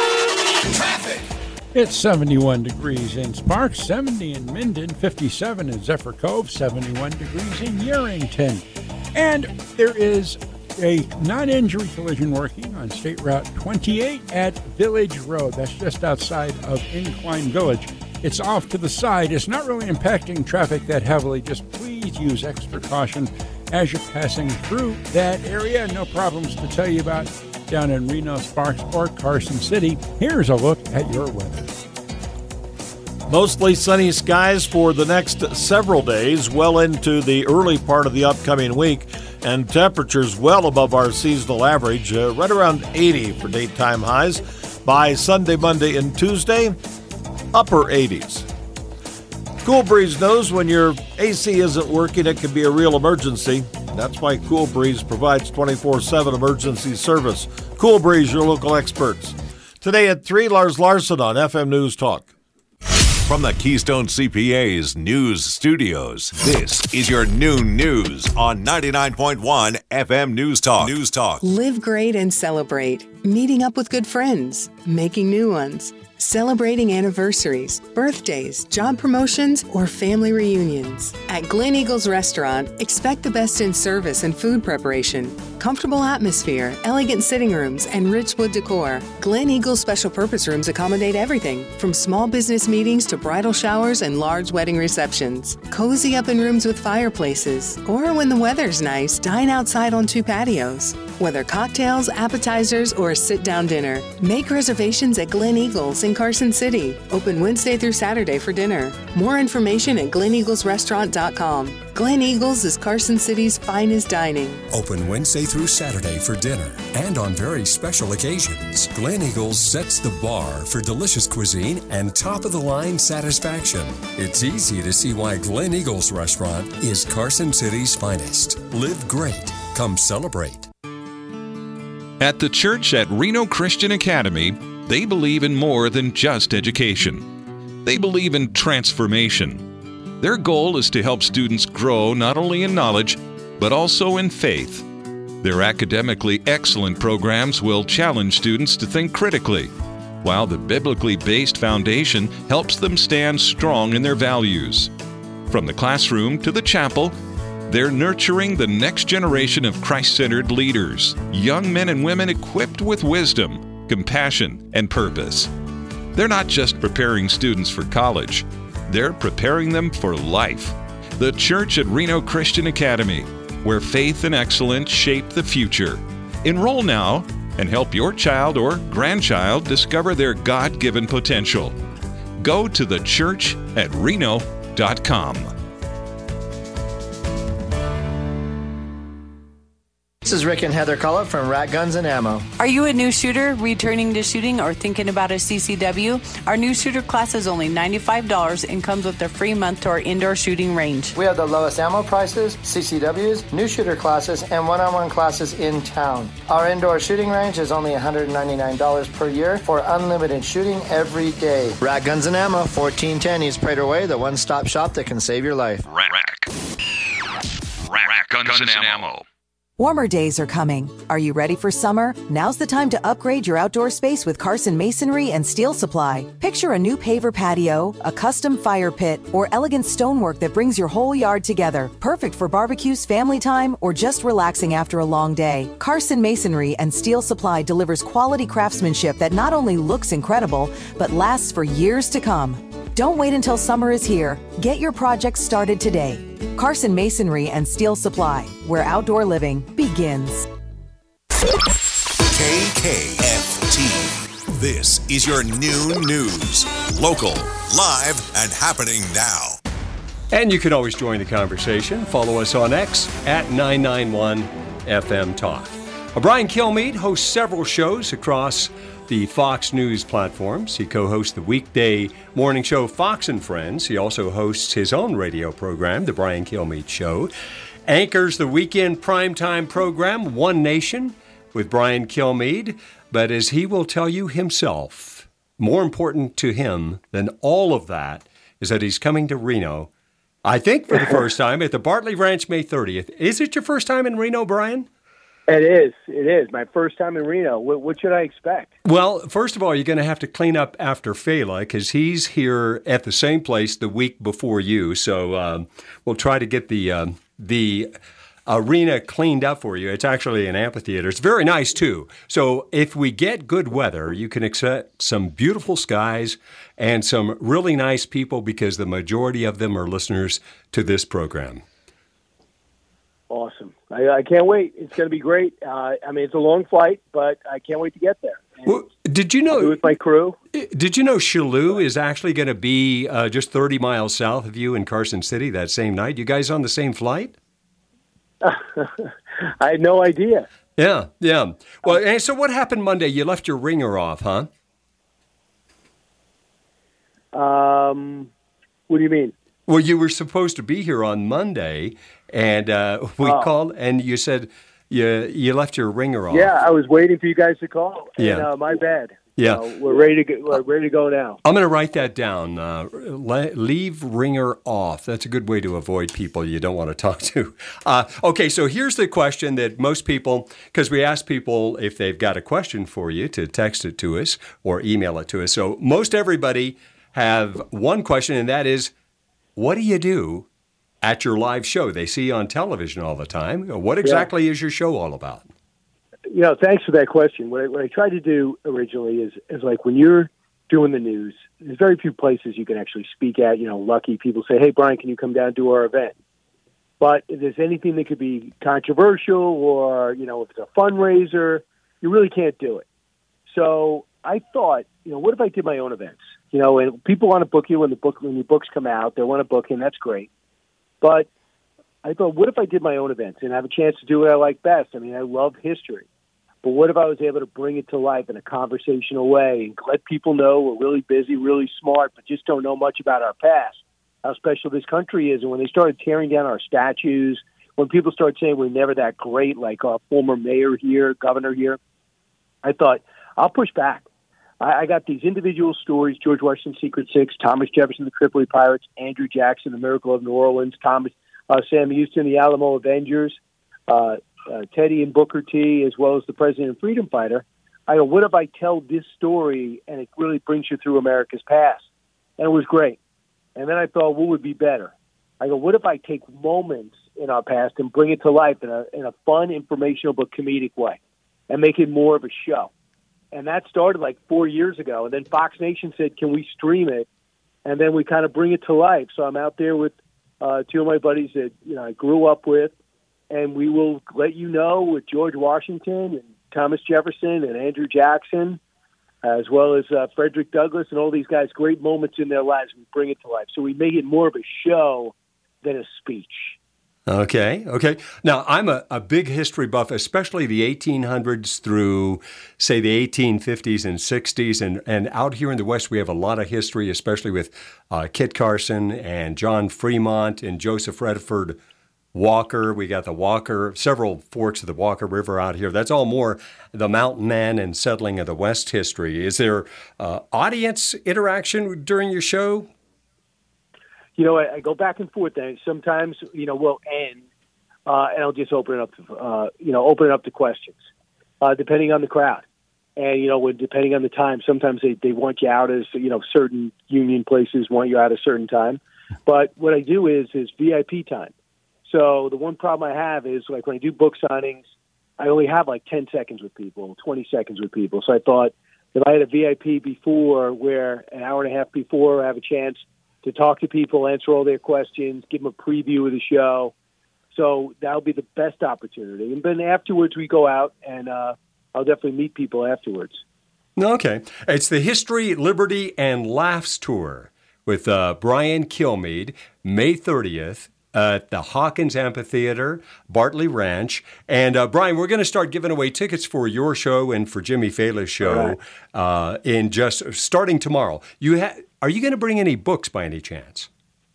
Traffic. It's seventy-one degrees in Sparks, seventy in Minden, fifty-seven in Zephyr Cove, seventy-one degrees in Yerington. And there is a non-injury collision working on State Route twenty-eight at Village Road. That's just outside of Incline Village. It's off to the side. It's not really impacting traffic that heavily. Just please use extra caution as you're passing through that area. No problems to tell you about down in Reno, Sparks, or Carson City. Here's a look at your weather. Mostly sunny skies for the next several days, well into the early part of the upcoming week, and temperatures well above our seasonal average, uh, right around eighty for daytime highs. By Sunday, Monday, and Tuesday, upper eighties. Cool Breeze knows when your A C isn't working, it can be a real emergency. That's why Cool Breeze provides twenty-four seven emergency service. Cool Breeze, your local experts. Today at three, Lars Larson on F M News Talk. From the Keystone C P A's news studios, this is your noon news on ninety-nine point one F M News Talk. News Talk. Live great and celebrate. Meeting up with good friends, making new ones, celebrating anniversaries, birthdays, job promotions, or family reunions. At Glen Eagles Restaurant, expect the best in service and food preparation, comfortable atmosphere, elegant sitting rooms, and rich wood decor. Glen Eagles Special Purpose Rooms accommodate everything from small business meetings to bridal showers and large wedding receptions. Cozy up in rooms with fireplaces, or when the weather's nice, dine outside on two patios. Whether cocktails, appetizers, or a sit-down dinner, make reservations at Glen Eagles in Carson City. Open Wednesday through Saturday for dinner. More information at glen eagles restaurant dot com. Glen Eagles is Carson City's finest dining. Open Wednesday through Saturday for dinner and on very special occasions. Glen Eagles sets the bar for delicious cuisine and top-of-the-line satisfaction. It's easy to see why Glen Eagles Restaurant is Carson City's finest. Live great. Come celebrate. At the church at Reno Christian Academy, they believe in more than just education. They believe in transformation. Their goal is to help students grow not only in knowledge, but also in faith. Their academically excellent programs will challenge students to think critically, while the biblically based foundation helps them stand strong in their values. From the classroom to the chapel, they're nurturing the next generation of Christ-centered leaders, young men and women equipped with wisdom, compassion, and purpose. They're not just preparing students for college, they're preparing them for life. The Church at Reno Christian Academy, where faith and excellence shape the future. Enroll now and help your child or grandchild discover their God-given potential. Go to the church at reno dot com. This is Rick and Heather Cullen from Rat Guns and Ammo. Are you a new shooter, returning to shooting, or thinking about a C C W? Our new shooter class is only ninety-five dollars and comes with a free month to our indoor shooting range. We have the lowest ammo prices, C C Ws, new shooter classes, and one-on-one classes in town. Our indoor shooting range is only one hundred ninety-nine dollars per year for unlimited shooting every day. Rat Guns and Ammo, fourteen ten East Prater Way, the one-stop shop that can save your life. Rack. Rack, Rack Guns, Guns and Ammo. Warmer days are coming. Are you ready for summer? Now's the time to upgrade your outdoor space with Carson Masonry and Steel Supply. Picture a new paver patio, a custom fire pit, or elegant stonework that brings your whole yard together. Perfect for barbecues, family time, or just relaxing after a long day. Carson Masonry and Steel Supply delivers quality craftsmanship that not only looks incredible, but lasts for years to come. Don't wait until summer is here. Get your project started today. Carson Masonry and Steel Supply, where outdoor living begins. K K F T. This is your new news. Local, live, and happening now. And you can always join the conversation. Follow us on X at nine nine one F M Talk. Brian Kilmeade hosts several shows across the Fox News platforms. He co-hosts the weekday morning show Fox and Friends. He also hosts his own radio program, The Brian Kilmeade Show. Anchors the weekend primetime program, One Nation, with Brian Kilmeade. But as he will tell you himself, more important to him than all of that is that he's coming to Reno, I think for the first time, at the Bartley Ranch May thirtieth. Is it your first time in Reno, Brian? It is. It is. My first time in Reno. What, what should I expect? Well, first of all, you're going to have to clean up after Fela because he's here at the same place the week before you. So um, we'll try to get the um, the arena cleaned up for you. It's actually an amphitheater. It's very nice, too. So if we get good weather, you can expect some beautiful skies and some really nice people because the majority of them are listeners to this program. Awesome. I, I can't wait. It's going to be great. Uh, I mean, it's a long flight, but I can't wait to get there. Well, did you know? I'll be with my crew. Did you know Shalou is actually going to be uh, just thirty miles south of you in Carson City that same night? You guys on the same flight? I had no idea. Yeah, yeah. Well, and so what happened Monday? You left your ringer off, huh? Um, what do you mean? Well, you were supposed to be here on Monday, and uh, we oh. called, and you said you you left your ringer off. Yeah, I was waiting for you guys to call. And, yeah, uh, my bad. Yeah, so we're ready to go, we're ready to go now. I'm going to write that down. Uh, le- leave ringer off. That's a good way to avoid people you don't want to talk to. Uh, okay, so here's the question that most people, because we ask people if they've got a question for you to text it to us or email it to us. So most everybody have one question, and that is, what do you do at your live show? They see you on television all the time. What exactly yeah. is your show all about? You know, thanks for that question. What I, what I tried to do originally is, is like when you're doing the news, there's very few places you can actually speak at. You know, lucky people say, hey, Brian, can you come down and do our event? But if there's anything that could be controversial or, you know, if it's a fundraiser, you really can't do it. So I thought, you know, what if I did my own events? You know, and people want to book you when the book when your books come out. They want to book in. That's great. But I thought, what if I did my own events and have a chance to do what I like best? I mean, I love history. But what if I was able to bring it to life in a conversational way and let people know we're really busy, really smart, but just don't know much about our past, how special this country is. And when they started tearing down our statues, when people started saying we're never that great, like our former mayor here, governor here, I thought, I'll push back. I, I got these individual stories, George Washington's Secret Six, Thomas Jefferson, the Tripoli Pirates, Andrew Jackson, the Miracle of New Orleans, Thomas, uh, Sam Houston, the Alamo Avengers, uh, uh, Teddy and Booker T, as well as the President and Freedom Fighter. I go, what if I tell this story and it really brings you through America's past? And it was great. And then I thought, what would be better? I go, what if I take moments in our past and bring it to life in a, in a fun, informational, but comedic way and make it more of a show? And that started like four years ago. And then Fox Nation said, can we stream it? And then we kind of bring it to life. So I'm out there with uh, two of my buddies that you know I grew up with, and we will let you know with George Washington and Thomas Jefferson and Andrew Jackson, as well as uh, Frederick Douglass and all these guys, great moments in their lives. We bring it to life. So we make it more of a show than a speech. Okay, okay. Now, I'm a, a big history buff, especially the eighteen hundreds through, say, the eighteen fifties and sixties. And, and out here in the West, we have a lot of history, especially with uh, Kit Carson and John Fremont and Joseph Redford Walker. We got the Walker, several forks of the Walker River out here. That's all more the mountain man and settling of the West history. Is there uh, audience interaction during your show? You know, I, I go back and forth. And sometimes, you know, we'll end, uh, and I'll just open it up to, uh, you know, open it up to questions, uh, depending on the crowd, and you know, when, depending on the time. Sometimes they, they want you out as you know, certain union places want you out at a certain time. But what I do is is V I P time. So the one problem I have is like when I do book signings, I only have like ten seconds with people, twenty seconds with people. So I thought if I had a V I P before, where an hour and a half before I have a chance to talk to people, answer all their questions, give them a preview of the show. So that'll be the best opportunity. And then afterwards we go out, and uh, I'll definitely meet people afterwards. Okay. It's the History, Liberty, and Laughs Tour with uh, Brian Kilmeade, May thirtieth. At the Hawkins Amphitheater, Bartley Ranch. And, uh, Brian, we're going to start giving away tickets for your show and for Jimmy Fallon's show right. uh, in just starting tomorrow. You ha- Are you going to bring any books by any chance?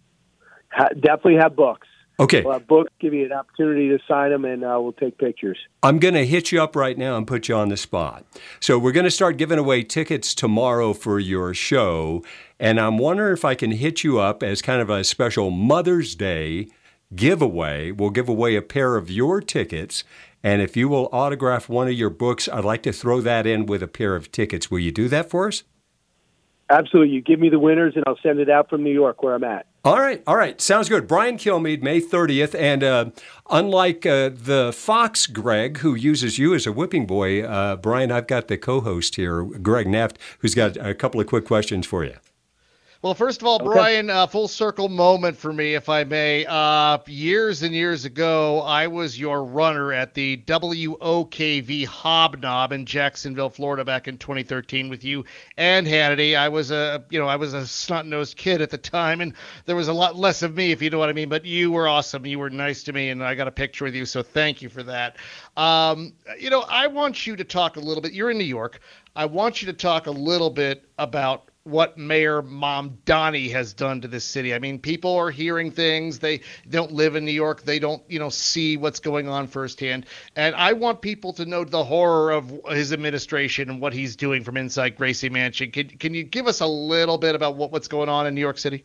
Ha- definitely have books. Okay. We'll have books, give you an opportunity to sign them, and uh, we'll take pictures. I'm going to hit you up right now and put you on the spot. So we're going to start giving away tickets tomorrow for your show, and I'm wondering if I can hit you up as kind of a special Mother's Day giveaway. We'll give away a pair of your tickets, and if you will autograph one of your books, I'd like to throw that in with a pair of tickets. Will you do that for us? Absolutely. You give me the winners, and I'll send it out from New York, where I'm at. All right, all right. Sounds good. Brian Kilmeade, May thirtieth. And uh, unlike uh, the Fox Greg, who uses you as a whipping boy, uh, Brian, I've got the co-host here, Greg Neft, who's got a couple of quick questions for you. Well, first of all, Okay. Brian, uh, full circle moment for me, if I may. Uh, years and years ago, I was your runner at the W O K V Hobnob in Jacksonville, Florida, back in twenty thirteen with you and Hannity. I was a, you know, I was a snot-nosed kid at the time, and there was a lot less of me, if you know what I mean. But you were awesome. You were nice to me, and I got a picture with you, so thank you for that. Um, you know, I want you to talk a little bit. You're in New York. I want you to talk a little bit about what Mayor Mamdani has done to this city. I mean, people are hearing things. They don't live in New York. They don't, you know, see what's going on firsthand. And I want people to know the horror of his administration and what he's doing from inside Gracie Mansion. Can, can you give us a little bit about what, what's going on in New York City?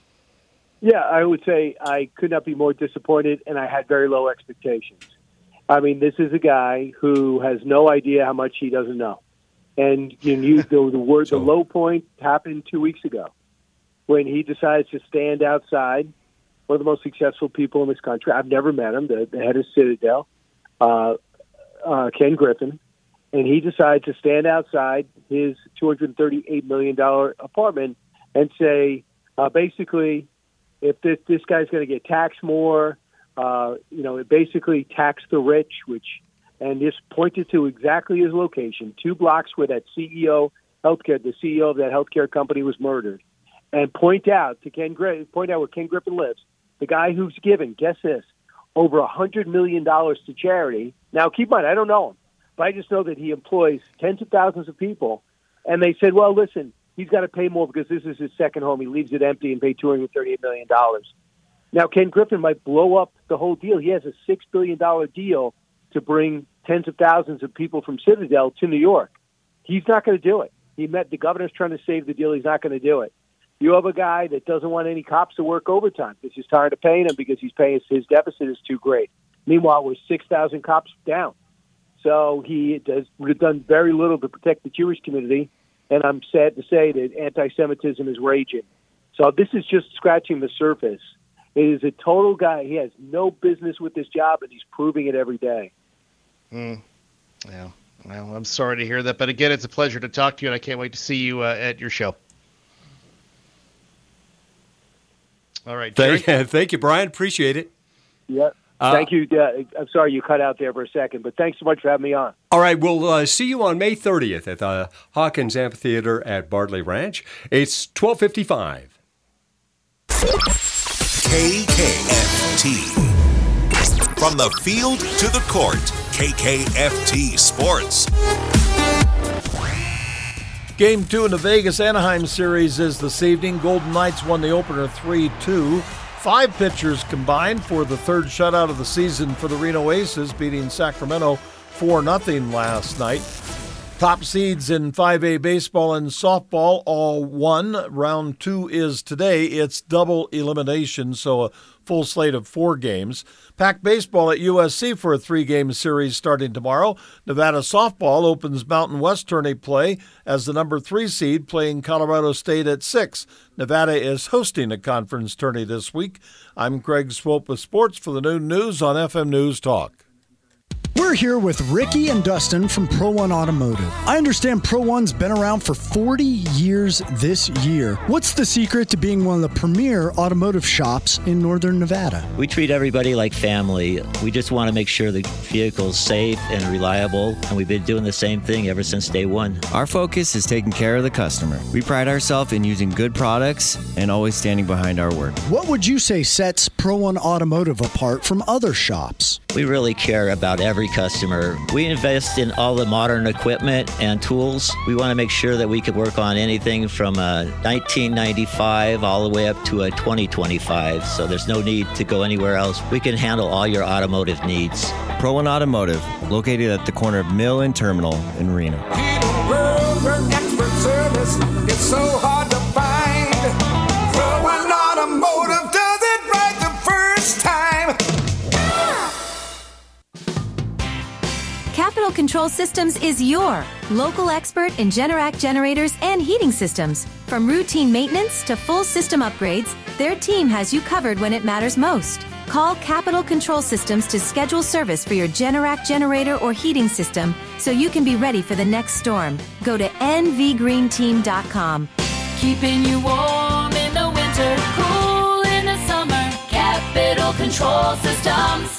Yeah, I would say I could not be more disappointed, and I had very low expectations. I mean, this is a guy who has no idea how much he doesn't know. And you use the, the word, the low point happened two weeks ago when he decides to stand outside one of the most successful people in this country. I've never met him, the, the head of Citadel, uh, uh, Ken Griffin, and he decides to stand outside his two hundred thirty-eight million dollars apartment and say, uh, basically, if this, this guy's going to get taxed more, uh, you know, basically tax the rich, which and just pointed to exactly his location, two blocks where that C E O healthcare, the C E O of that healthcare company was murdered, and point out to Ken Griffin, point out where Ken Griffin lives, the guy who's given, guess this, over a hundred million dollars to charity. Now, keep in mind, I don't know him, but I just know that he employs tens of thousands of people, and they said, well, listen, he's got to pay more because this is his second home. He leaves it empty and pay two hundred thirty-eight million dollars. Now, Ken Griffin might blow up the whole deal. He has a six billion dollars deal to bring tens of thousands of people from Citadel to New York. He's not going to do it. He met the governor's trying to save the deal. He's not going to do it. You have a guy that doesn't want any cops to work overtime because he's tired of paying them because he's paying his deficit is too great. Meanwhile, we're six thousand cops down. So he does would have done very little to protect the Jewish community, and I'm sad to say that anti-Semitism is raging. So this is just scratching the surface. It is a total guy. He has no business with this job, and he's proving it every day. Mm. Yeah. Well, I'm sorry to hear that, but again, it's a pleasure to talk to you, and I can't wait to see you uh, at your show. All right, thank, thank you, Brian. Appreciate it. Yeah. Uh, Thank you. Uh, I'm sorry you cut out there for a second, but thanks so much for having me on. All right, we'll uh, see you on May thirtieth at the Hawkins Amphitheater at Bartley Ranch. It's twelve fifty-five. K K F T. From the field to the court, K K F T Sports. Game two in the Vegas-Anaheim series is this evening. Golden Knights won the opener three two. Five pitchers combined for the third shutout of the season for the Reno Aces, beating Sacramento four nothing last night. Top seeds in five A baseball and softball all won. Round two is today. It's double elimination, so a full slate of four games. Packed baseball at U S C for a three-game series starting tomorrow. Nevada softball opens Mountain West tourney play as the number three seed, playing Colorado State at six. Nevada is hosting a conference tourney this week. I'm Greg Swope with sports for the Noon News on F M News Talk. We're here with Ricky and Dustin from Pro One Automotive. I understand Pro One's been around for forty years this year. What's the secret to being one of the premier automotive shops in Northern Nevada? We treat everybody like family. We just want to make sure the vehicle's safe and reliable, and we've been doing the same thing ever since day one. Our focus is taking care of the customer. We pride ourselves in using good products and always standing behind our word. What would you say sets Pro One Automotive apart from other shops? We really care about every customer. We invest in all the modern equipment and tools. We want to make sure that we can work on anything from a nineteen ninety-five all the way up to a twenty twenty-five, so there's no need to go anywhere else. We can handle all your automotive needs. Pro One Automotive, located at the corner of Mill and Terminal in Reno. Expert service is so hard to find. Pro One Automotive does it right the first time. Capital Control Systems is your local expert in Generac generators and heating systems. From routine maintenance to full system upgrades, their team has you covered when it matters most. Call Capital Control Systems to schedule service for your Generac generator or heating system so you can be ready for the next storm. Go to N V green team dot com. Keeping you warm in the winter, cool in the summer. Capital Control Systems.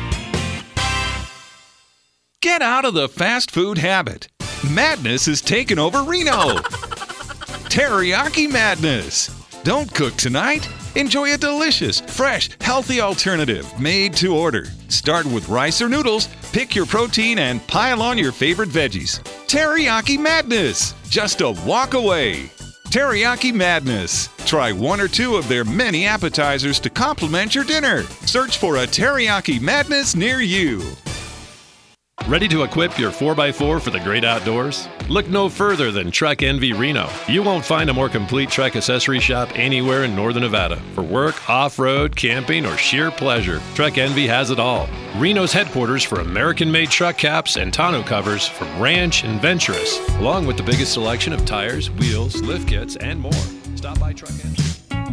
Get out of the fast food habit. Madness is taking over Reno. Teriyaki Madness. Don't cook tonight. Enjoy a delicious, fresh, healthy alternative made to order. Start with rice or noodles, pick your protein, and pile on your favorite veggies. Teriyaki Madness. Just a walk away. Teriyaki Madness. Try one or two of their many appetizers to complement your dinner. Search for a Teriyaki Madness near you. Ready to equip your four by four for the great outdoors? Look no further than Truck Envy Reno. You won't find a more complete truck accessory shop anywhere in Northern Nevada. For work, off-road, camping, or sheer pleasure, Truck Envy has it all. Reno's headquarters for American-made truck caps and tonneau covers from Ranch and Venturous, along with the biggest selection of tires, wheels, lift kits, and more. Stop by Truck Envy.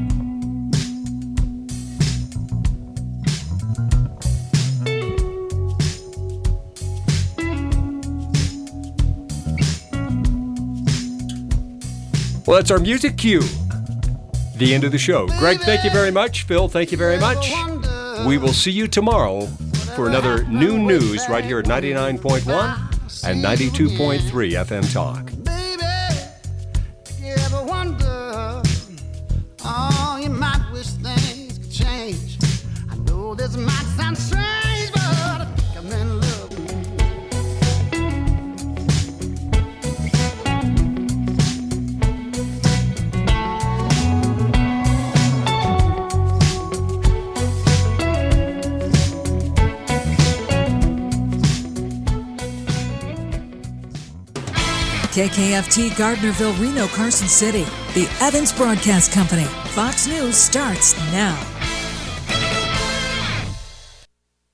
Well, that's our music cue. The end of the show. Greg, thank you very much. Phil, thank you very much. We will see you tomorrow for another Noon News right here at ninety-nine point one and ninety-two point three F M Talk. Baby, you ever wonder, oh, you might wish things could change. I know this might sound strange, but I think I'm in love. K K F T Gardnerville, Reno, Carson City. The Evans Broadcast Company. Fox News starts now.